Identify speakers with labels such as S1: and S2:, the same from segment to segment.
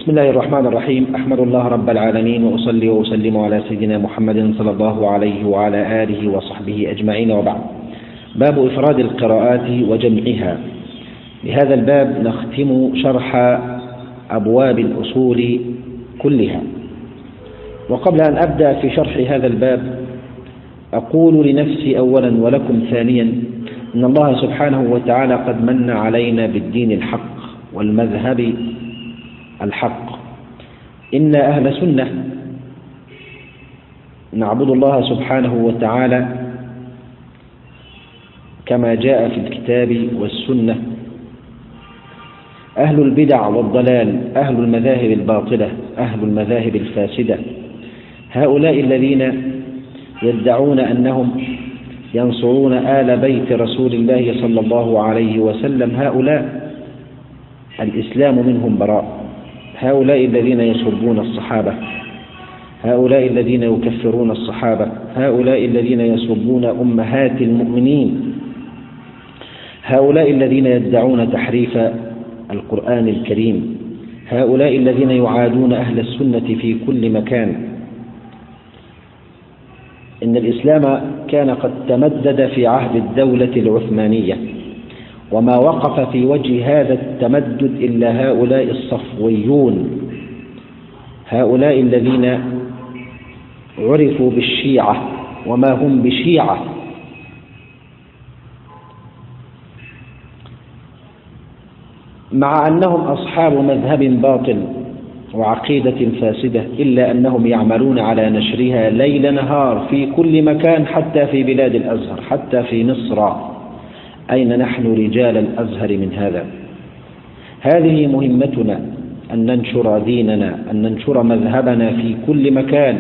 S1: بسم الله الرحمن الرحيم. أحمد الله رب العالمين وأصلي وأسلم على سيدنا محمد صلى الله عليه وعلى آله وصحبه أجمعين، وبعد. باب إفراد القراءات وجمعها. بهذا الباب نختم شرح أبواب الأصول كلها. وقبل أن أبدأ في شرح هذا الباب أقول لنفسي أولا ولكم ثانيا إن الله سبحانه وتعالى قد من علينا بالدين الحق والمذهب الحق. إن أهل سنة نعبد الله سبحانه وتعالى كما جاء في الكتاب والسنة. أهل البدع والضلال، أهل المذاهب الباطلة، أهل المذاهب الفاسدة، هؤلاء الذين يدعون أنهم ينصرون آل بيت رسول الله صلى الله عليه وسلم، هؤلاء الإسلام منهم براء. هؤلاء الذين يسبون الصحابة، هؤلاء الذين يكفرون الصحابة، هؤلاء الذين يسبون أمهات المؤمنين، هؤلاء الذين يدعون تحريف القرآن الكريم، هؤلاء الذين يعادون أهل السنة في كل مكان. إن الإسلام كان قد تمدد في عهد الدولة العثمانية، وما وقف في وجه هذا التمدد إلا هؤلاء الصفويون، هؤلاء الذين عرفوا بالشيعة وما هم بشيعة. مع أنهم أصحاب مذهب باطل وعقيدة فاسدة، إلا أنهم يعملون على نشرها ليل نهار في كل مكان، حتى في بلاد الأزهر، حتى في مصر. أين نحن رجال الأزهر من هذا؟ هذه مهمتنا، أن ننشر ديننا، أن ننشر مذهبنا في كل مكان.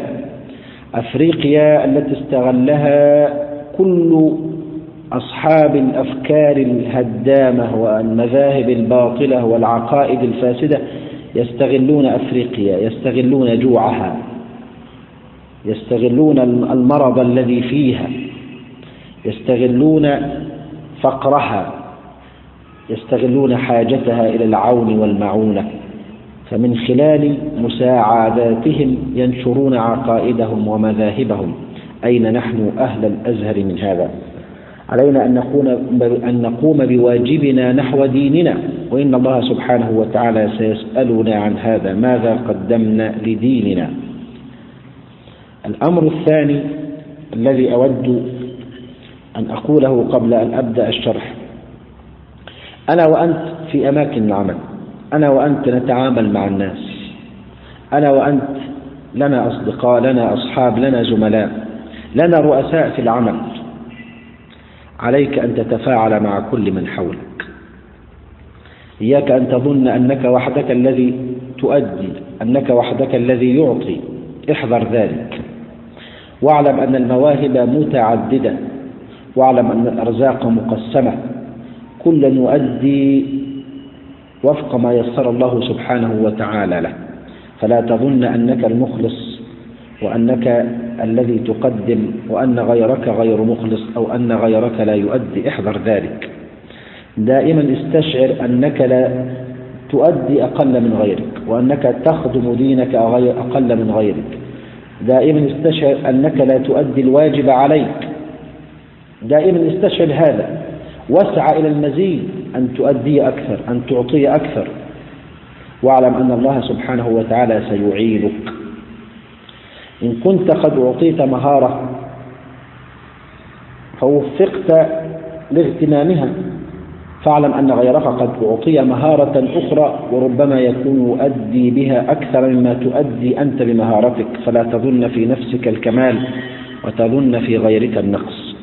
S1: أفريقيا التي استغلها كل أصحاب الأفكار الهدامة والمذاهب الباطلة والعقائد الفاسدة يستغلون أفريقيا، يستغلون جوعها، يستغلون المرض الذي فيها، يستغلون فقرها، يستغلون حاجتها إلى العون والمعونة. فمن خلال مساعداتهم ينشرون عقائدهم ومذاهبهم. أين نحن أهل الأزهر من هذا؟ علينا أن نقوم بواجبنا نحو ديننا، وإن الله سبحانه وتعالى سيسألنا عن هذا، ماذا قدمنا لديننا. الأمر الثاني الذي أود أن أقوله قبل أن أبدأ الشرح: أنا وأنت في أماكن العمل، أنا وأنت نتعامل مع الناس، أنا وأنت لنا أصدقاء، لنا أصحاب، لنا زملاء، لنا رؤساء في العمل. عليك أن تتفاعل مع كل من حولك. إياك أن تظن أنك وحدك الذي تؤدي، أنك وحدك الذي يعطي. احذر ذلك، واعلم أن المواهب متعددة، واعلم أن الأرزاق مقسمة، كل يؤدي وفق ما يسر الله سبحانه وتعالى له. فلا تظن أنك المخلص وأنك الذي تقدم وأن غيرك غير مخلص أو أن غيرك لا يؤدي. احذر ذلك. دائما استشعر أنك لا تؤدي أقل من غيرك، وأنك تخدم دينك أقل من غيرك. دائما استشعر أنك لا تؤدي الواجب عليك. دائما استشعر هذا، واسعى إلى المزيد، أن تؤدي أكثر، أن تعطي أكثر. واعلم أن الله سبحانه وتعالى سيعينك. إن كنت قد أعطيت مهارة فوفقت لاغتنامها، فاعلم أن غيرك قد أعطي مهارة أخرى وربما يكون يؤدي بها أكثر مما تؤدي أنت بمهارتك. فلا تظن في نفسك الكمال وتظن في غيرك النقص.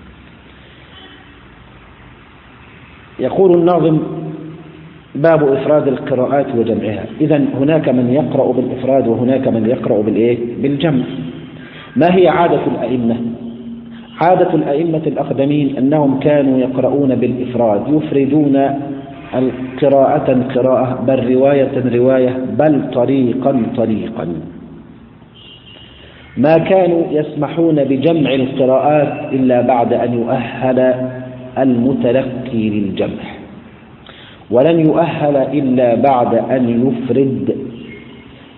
S1: يقول الناظم: باب إفراد القراءات وجمعها. إذن هناك من يقرأ بالإفراد وهناك من يقرأ بالجمع. ما هي عادة الأئمة؟ عادة الأئمة الأقدمين أنهم كانوا يقرؤون بالإفراد، يفردون قراءة، بل رواية، بل طريقا. ما كانوا يسمحون بجمع القراءات إلا بعد أن يؤهل المتلقي للجمع، ولن يؤهل إلا بعد أن يفرد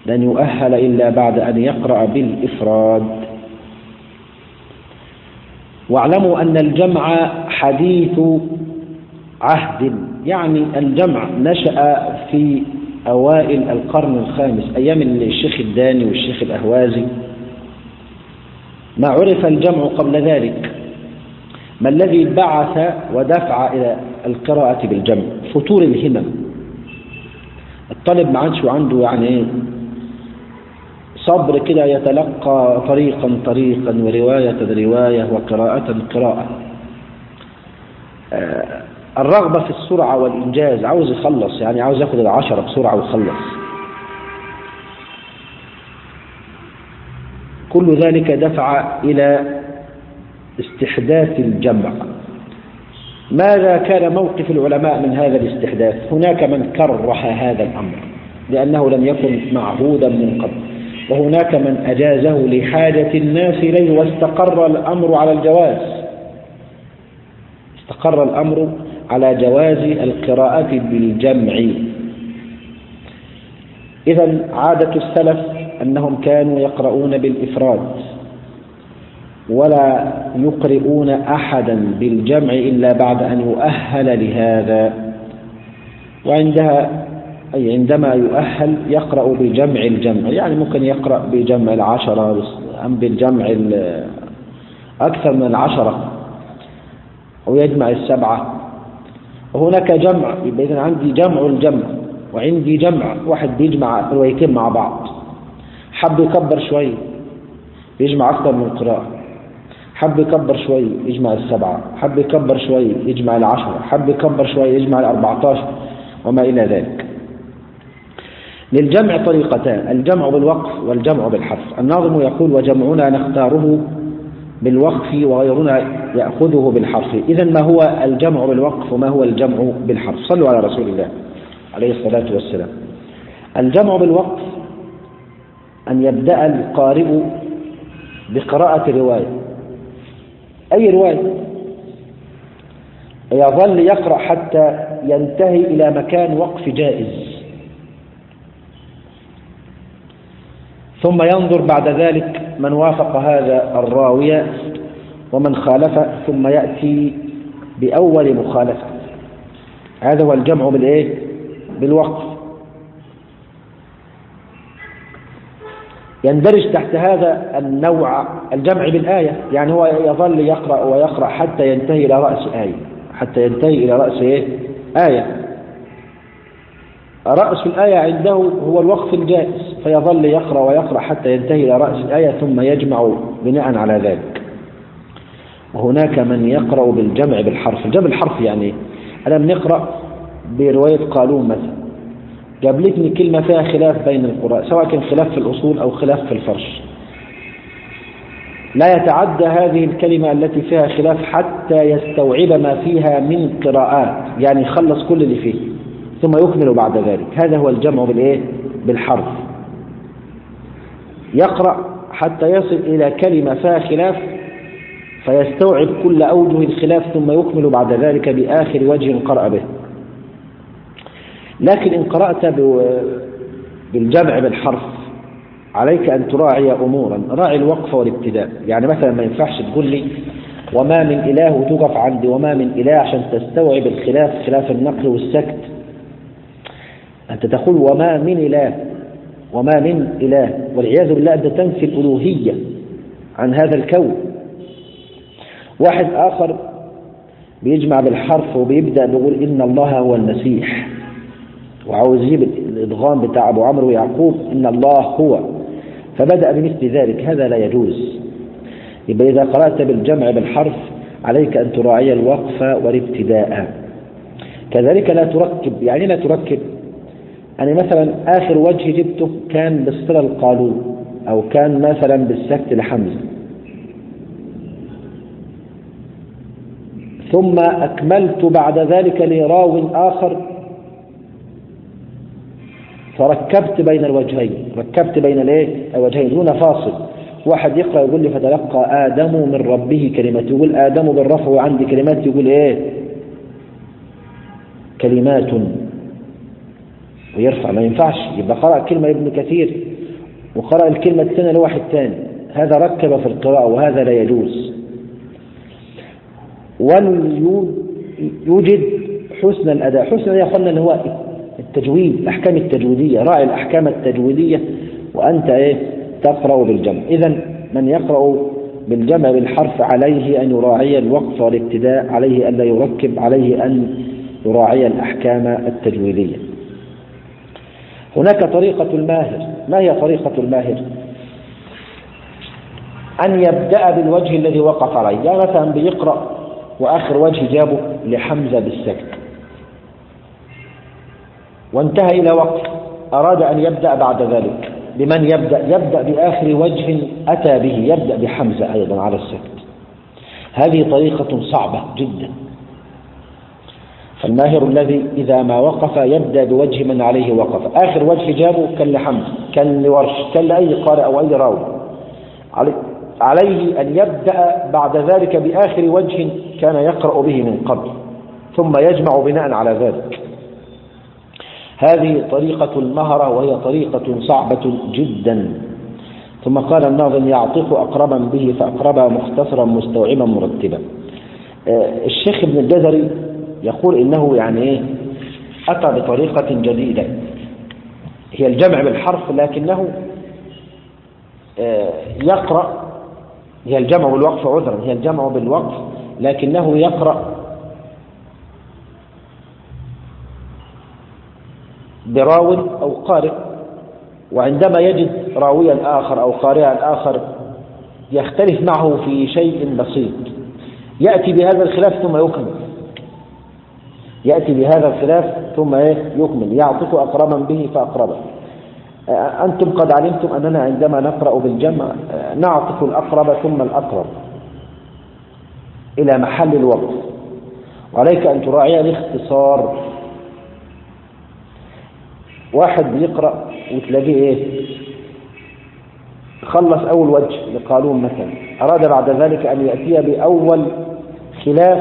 S1: لن يؤهل إلا بعد أن يقرأ بالإفراد. واعلموا أن الجمع حديث عهد، يعني الجمع نشأ في أوائل القرن الخامس أيام الشيخ الداني والشيخ الأهوازي، ما عرف الجمع قبل ذلك. ما الذي بعث ودفع إلى القراءة بالجمع؟ فتور الهمم. الطالب ما عادش عنده يعني صبر كده، يتلقى طريقا ورواية رواية وقراءة قراءة. الرغبة في السرعة والإنجاز، عاوز يخلص، يعني عاوز ياخد 10 بسرعة ويخلص. كل ذلك دفع إلى استحداث الجمع. ماذا كان موقف العلماء من هذا الاستحداث؟ هناك من كره هذا الأمر لأنه لم يكن معهودا من قبل، وهناك من أجازه لحاجة الناس إليه، واستقر الأمر على الجواز. استقر الأمر على جواز القراءة بالجمع. إذن عادة السلف أنهم كانوا يقرؤون بالإفراد ولا يقرؤون أحدا بالجمع إلا بعد أن يؤهل لهذا، وعندها أي عندما يؤهل يقرأ بجمع الجمع، يعني ممكن يقرأ بجمع 10 أم بالجمع أكثر من 10، أو يجمع 7. وهناك جمع، يبقى إذن عندي جمع الجمع وعندي جمع واحد بيجمع روايتين مع بعض. حب يكبر شوي يجمع أكثر من قراءة، حب يكبر شوي يجمع 7، حب يكبر شوي يجمع 10، حب يكبر شوي يجمع 14 وما إلى ذلك. للجمع طريقتان: الجمع بالوقف والجمع بالحرف. الناظم يقول: وجمعنا نختاره بالوقف وغيرنا يأخذه بالحرف. إذن ما هو الجمع بالوقف وما هو الجمع بالحرف؟ صلوا على رسول الله عليه الصلاة والسلام. الجمع بالوقف أن يبدأ القارئ بقراءة رواية، أي رواية، يظل يقرأ حتى ينتهي إلى مكان وقف جائز، ثم ينظر بعد ذلك من وافق هذا الراوية ومن خالف، ثم يأتي بأول مخالفة. هذا هو الجمع بالوقف. يندرج تحت هذا النوع الجمع بالآية، يعني هو يظل يقرأ ويقرأ حتى ينتهي إلى رأس آية، حتى ينتهي إلى رأس آية. رأس الآية عنده هو الوقف الجائز، فيظل يقرأ ويقرأ حتى ينتهي إلى رأس الآية ثم يجمع بناء على ذلك. وهناك من يقرأ بالجمع بالحرف. الجمع بالحرف يعني أنا بنقرأ برواية قالون مثلا، قابلتني كلمة فيها خلاف بين القراء، سواء كان خلاف في الأصول أو خلاف في الفرش، لا يتعدى هذه الكلمة التي فيها خلاف حتى يستوعب ما فيها من قراءات، يعني يخلص كل اللي فيه ثم يكمل بعد ذلك. هذا هو الجمع بالحرف. يقرأ حتى يصل إلى كلمة فيها خلاف فيستوعب كل أوجه الخلاف ثم يكمل بعد ذلك بآخر وجه قرأ به. لكن إن قرأت بالجمع بالحرف عليك أن تراعي أمورا. راعي الوقف والابتداء، يعني مثلا ما ينفعش تقول لي وما من إله وتقف عند وما من إله عشان تستوعب الخلاف، خلاف النقل والسكت. أنت تقول وما من إله، وما من إله، والعياذ بالله أنت تنفي الألوهية عن هذا الكون. واحد آخر بيجمع بالحرف وبيبدأ بيقول إن الله هو المسيح، وعاوز يجيب الإدغام بتاع أبو عمرو ويعقوب إن الله هو، فبدأ بمثل ذلك. هذا لا يجوز. يبقى إذا قرأت بالجمع بالحرف عليك أن تراعي الوقف والابتداء. كذلك لا تركب، يعني لا تركب، يعني مثلا آخر وجه جبته كان بالصلة القالون أو كان مثلا بالسكت لحمزة، ثم أكملت بعد ذلك لراو آخر فركبت بين الوجهين، ركبت بين الوجهين دون فاصل. واحد يقرأ يقول لي فتلقى آدم من ربه كلمات، يقول آدم بالرفع وعندي كلمات يقول كلمات ويرفع، ما ينفعش. يبقى قرأ كلمة ابن كثير وقرأ الكلمة الثانية لواحد ثاني، هذا ركب في القراءة وهذا لا يجوز. ويوجد حسن الأداء. حسن الأداء قلنا اللي هو التجويد، الأحكام التجويدية، راعي الأحكام التجويدية وأنت تقرأ بالجمع. إذن من يقرأ بالجمع بالحرف عليه أن يراعي الوقف والابتداء، عليه أن لا يركب، عليه أن يراعي الأحكام التجويدية. هناك طريقة الماهر. ما هي طريقة الماهر؟ أن يبدأ بالوجه الذي وقف عليه. يعني مثلا بيقرأ وآخر وجه جابه لحمزة بالسكت وانتهى إلى وقف، أراد أن يبدأ بعد ذلك بمن يبدأ بآخر وجه أتى به، يبدأ بحمزة أيضا على السكت. هذه طريقة صعبة جدا. فالماهر الذي إذا ما وقف يبدأ بوجه من عليه وقف، آخر وجه جابه كان لحمزة، كان لورش، كان لأي قارئ أو أي راوي، عليه أن يبدأ بعد ذلك بآخر وجه كان يقرأ به من قبل، ثم يجمع بناء على ذلك. هذه طريقة المهرة، وهي طريقة صعبة جدا. ثم قال الناظم: يعطف أقربا به فأقربا مختصرا مستوعبا مرتبا. الشيخ ابن الجزري يقول إنه أتى بطريقة جديدة، هي الجمع بالحرف، لكنه يقرأ، هي الجمع بالوقف، عذرا، هي الجمع بالوقف، لكنه يقرأ براو أو قارئ، وعندما يجد راويا آخر أو قارئا آخر يختلف معه في شيء بسيط يأتي بهذا الخلاف ثم يكمل، يأتي بهذا الخلاف ثم يكمل. يعطف أقربا به فأقربا. أنتم قد علمتم أننا عندما نقرأ بالجمع نعطف الأقرب ثم الأقرب إلى محل الوقف، وعليك أن تراعي الاختصار. واحد بيقرأ وتلاقيه خلص أول وجه لقالون مثلا، أراد بعد ذلك أن يأتي بأول خلاف،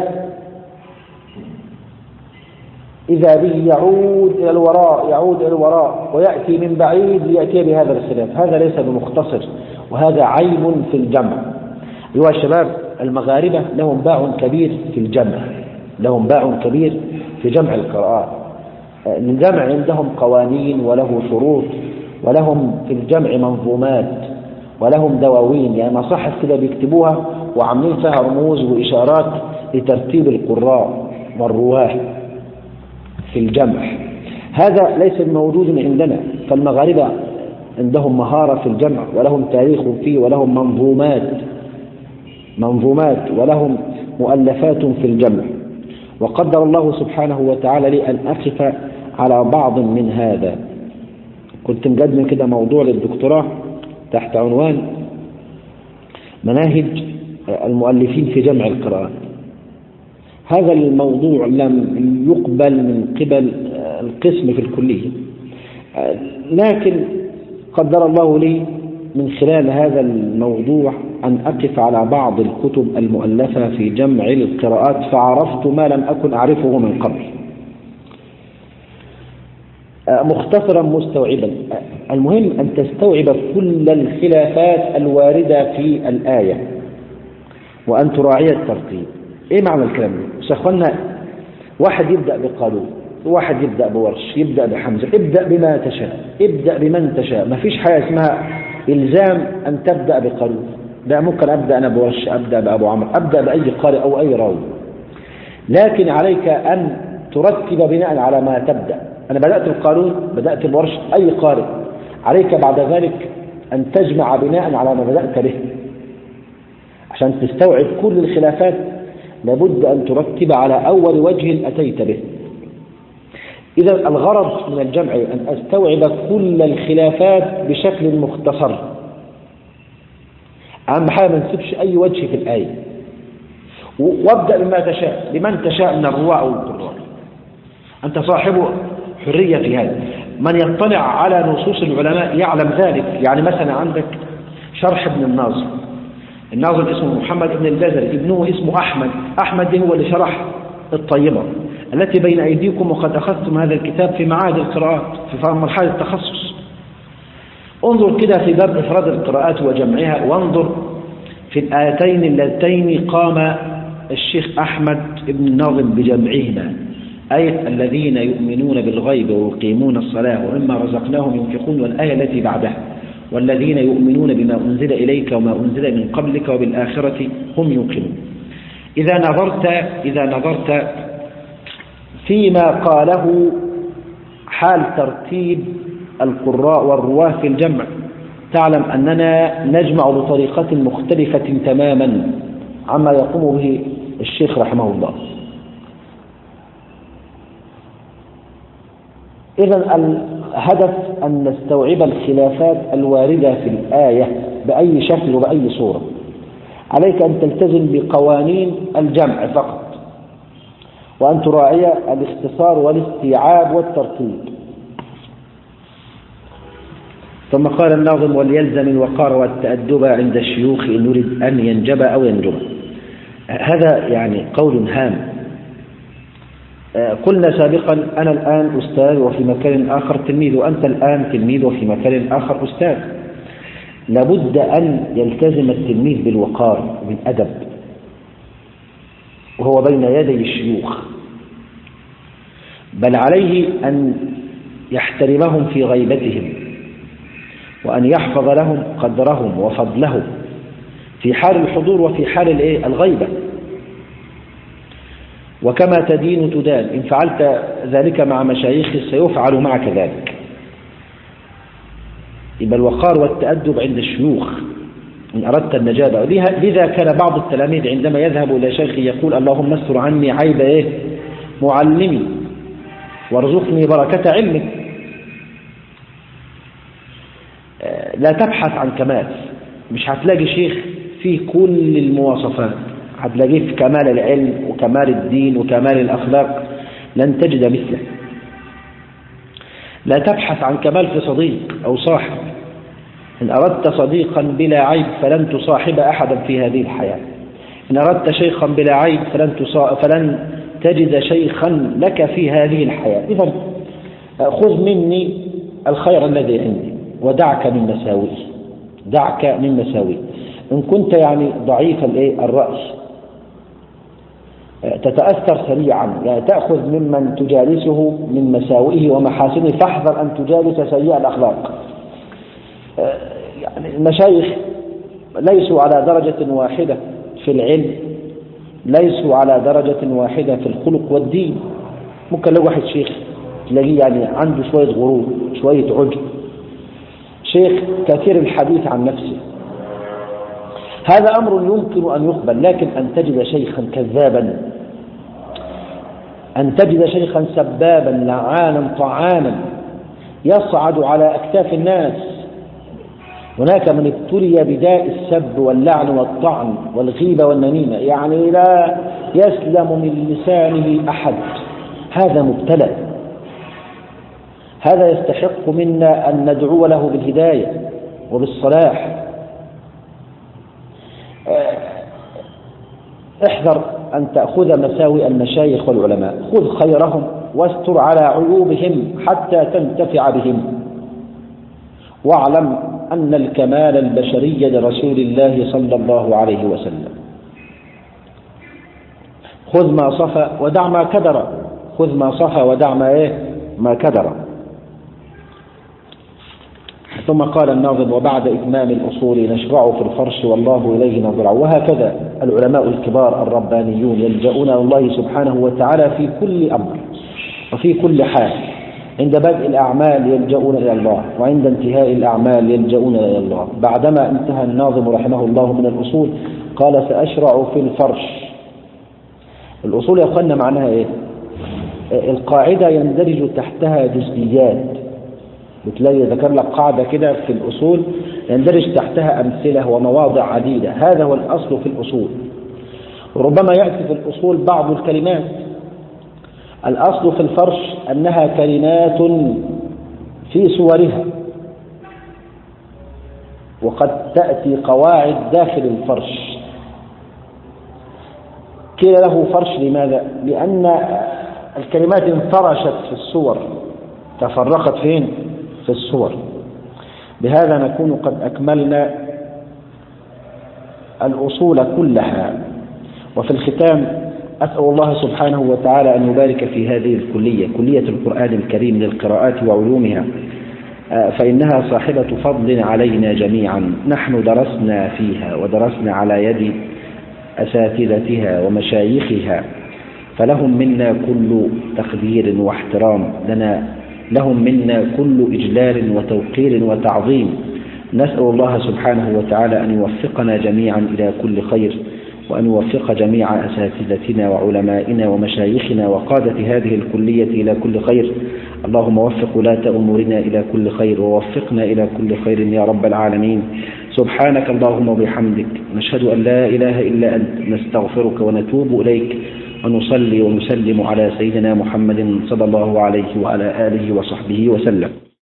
S1: إذا به يعود إلى الوراء ويأتي من بعيد ليأتي بهذا الخلاف. هذا ليس بمختصر، وهذا عيب في الجمع. أيها الشباب، المغاربة لهم باع كبير في الجمع، لهم باع كبير في جمع القراءات. الجمع عندهم قوانين وله شروط، ولهم في الجمع منظومات، ولهم دواوين، يعني مصاحف كده بيكتبوها وعاملين فيها رموز وإشارات لترتيب القراء والرواه في الجمع. هذا ليس موجود عندنا. فالمغاربة عندهم مهارة في الجمع، ولهم تاريخ فيه، ولهم منظومات ولهم مؤلفات في الجمع. وقدر الله سبحانه وتعالى لي أن أقف على بعض من هذا. كنت مقدم كده موضوع للدكتوراه تحت عنوان مناهج المؤلفين في جمع القراءات. هذا الموضوع لم يقبل من قبل القسم في الكلية، لكن قدر الله لي من خلال هذا الموضوع أن أقف على بعض الكتب المؤلفة في جمع القراءات، فعرفت ما لم أكن أعرفه من قبل. مختصرا مستوعبا. المهم أن تستوعب كل الخلافات الواردة في الآية وأن تراعي الترتيب. إيه معنى الكلام ده؟ شيخنا، واحد يبدأ بقالون، واحد يبدأ بورش، يبدأ بحمزة. ابدأ بما تشاء، ابدأ بمن تشاء. ما فيش حاجة اسمها إلزام أن تبدأ بقالون. ده ممكن أبدأ أنا بورش، أبدأ بأبو عمرو، أبدأ بأي قارئ أو أي راوي، لكن عليك أن ترتب بناء على ما تبدأ. أنا بدأت بقالون، بدأت بورش، أي قارئ، عليك بعد ذلك أن تجمع بناء على ما بدأت به. عشان تستوعب كل الخلافات لابد أن ترتب على أول وجه أتيت به. إذا الغرض من الجمع أن أستوعب كل الخلافات بشكل مختصر. أهم حاجة ما نسيبش أي وجه في الآية، وابدأ بما تشاء، لمن تشاء من الرواة أو القراء. أنت صاحب حرية في هذا. من يطلع على نصوص العلماء يعلم ذلك. يعني مثلا عندك شرح ابن الناظم اسمه محمد بن الجزري، ابنه اسمه أحمد هو اللي شرح الطيبة التي بين أيديكم، وقد أخذتم هذا الكتاب في معاهد القراءات في مرحلة التخصص. انظر كده في باب إفراد القراءات وجمعها، وانظر في الآيتين اللتين قام الشيخ أحمد بن الناظم بجمعهما، آية الذين يؤمنون بالغيب ويقيمون الصلاة ومما رزقناهم ينفقون، والآية التي بعدها والذين يؤمنون بما أنزل إليك وما أنزل من قبلك وبالآخرة هم يوقنون. إذا نظرت فيما قاله حال ترتيب القراء والرواه في الجمع، تعلم أننا نجمع بطريقة مختلفة تماما عما يقوم به الشيخ رحمه الله. إذن الهدف أن نستوعب الخلافات الواردة في الآية بأي شكل وبأي صورة. عليك أن تلتزم بقوانين الجمع فقط، وأن تراعي الاختصار والاستيعاب والترتيب. ثم قال الناظم: وليلزم الوقار والتأدب عند الشيوخ إن يريد أن ينجب أو ينجب. هذا يعني قول هام. قلنا سابقا: أنا الآن أستاذ وفي مكان آخر تلميذ، وأنت الآن تلميذ وفي مكان آخر أستاذ. لابد أن يلتزم التلميذ بالوقار بالأدب وهو بين يدي الشيوخ، بل عليه أن يحترمهم في غيبتهم، وأن يحفظ لهم قدرهم وفضلهم في حال الحضور وفي حال الغيبة. وكما تدين تدان، إن فعلت ذلك مع مشايخ سيفعل معك ذلك. يبقى الوقار والتأدب عند الشيوخ إن أردت النجابة. لذا كان بعض التلاميذ عندما يذهب إلى شيخ يقول: اللهم استر عني عيب معلمي وارزقني بركة علمي. لا تبحث عن كمال، مش هتلاقي شيخ فيه كل المواصفات، هتلاقيه في كمال العلم وكمال الدين وكمال الأخلاق، لن تجد مثله. لا تبحث عن كمال في صديق أو صاحب، إن أردت صديقا بلا عيب فلن تصاحب أحدا في هذه الحياة. إن أردت شيخا بلا عيب فلن تجد شيخا لك في هذه الحياة. إذن خذ مني الخير الذي عندي ودعك من مساوئي، دعك من مساوئي. إن كنت يعني ضعيف الرأس تتأثر سريعا، يعني تأخذ ممن تجالسه من مساوئه ومحاسنه، فاحذر أن تجالس سيء الأخلاق. يعني المشايخ ليسوا على درجة واحدة في العلم، ليسوا على درجة واحدة في الخلق والدين. ممكن لو واحد شيخ تلاقيه يعني عنده شوية غرور، شوية عجب، شيخ كثير الحديث عن نفسه. هذا أمر يمكن أن يقبل، لكن أن تجد شيخا كذابا، أن تجد شيخا سبابا لعانا طعانا يصعد على أكتاف الناس. هناك من ابتلي بداء السب واللعن والطعن والغيبة والنميمة، يعني لا يسلم من لسانه أحد. هذا مبتلى، هذا يستحق منا أن ندعو له بالهداية وبالصلاح. احذر أن تأخذ مساوئ المشايخ والعلماء، خذ خيرهم واستر على عيوبهم حتى تنتفع بهم. واعلم أن الكمال البشري لرسول الله صلى الله عليه وسلم. خذ ما صفى ودع ما كدر، خذ ما صفى ودع ما كدر. ثم قال الناظم: وبعد إتمام الأصول نشرع في الفرش والله إليه نظرع. وهكذا العلماء الكبار الربانيون يلجؤون الله سبحانه وتعالى في كل أمر وفي كل حال. عند بدء الأعمال يلجؤون إلى الله، وعند انتهاء الأعمال يلجؤون إلى الله. بعدما انتهى الناظم رحمه الله من الأصول قال: سأشرع في الفرش. الأصول يا أخوانا معناها القاعدة يندرج تحتها جزئيات. بتلاقي ذكر لك قاعدة كده في الأصول يندرج تحتها أمثلة ومواضع عديدة. هذا هو الأصل في الأصول. وربما يأتي في الأصول بعض الكلمات. الأصل في الفرش أنها كلمات في صورها، وقد تأتي قواعد داخل الفرش. قيل له فرش لماذا؟ لأن الكلمات انفرشت في الصور، تفرقت فين؟ في الصور. بهذا نكون قد أكملنا الأصول كلها. وفي الختام أسأل الله سبحانه وتعالى أن يبارك في هذه الكلية، كلية القرآن الكريم للقراءات وعلومها، فإنها صاحبة فضل علينا جميعا. نحن درسنا فيها ودرسنا على يد أساتذتها ومشايخها، فلهم منا كل تقدير واحترام، لهم منا كل إجلال وتوقير وتعظيم. نسأل الله سبحانه وتعالى أن يوفقنا جميعا إلى كل خير، وأن يوفق جميع أساتذتنا وعلمائنا ومشايخنا وقادة هذه الكلية إلى كل خير. اللهم وفق ولاة أمورنا إلى كل خير، ووفقنا إلى كل خير يا رب العالمين. سبحانك اللهم وبحمدك، نشهد أن لا إله إلا أنت، نستغفرك ونتوب إليك، ونصلي ونسلم على سيدنا محمد صلى الله عليه وعلى آله وصحبه وسلم.